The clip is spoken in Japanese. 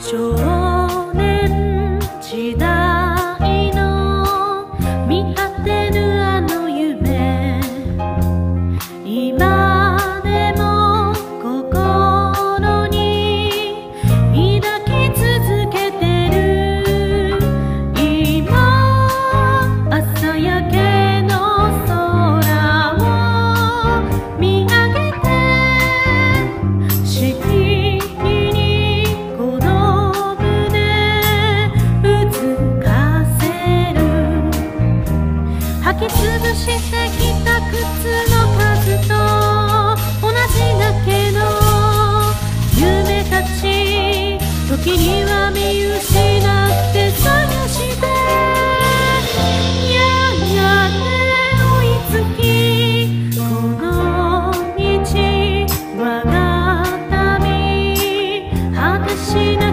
少年時代の見果てぬあの夢、今でも心に抱き続けてる。今朝焼けの空を見上げてしきりにこの胸うつかせる。履きつぶしてきた靴の数と同じだけど夢たち、時には見失って探してやがて追いつき、この道我が旅果てしない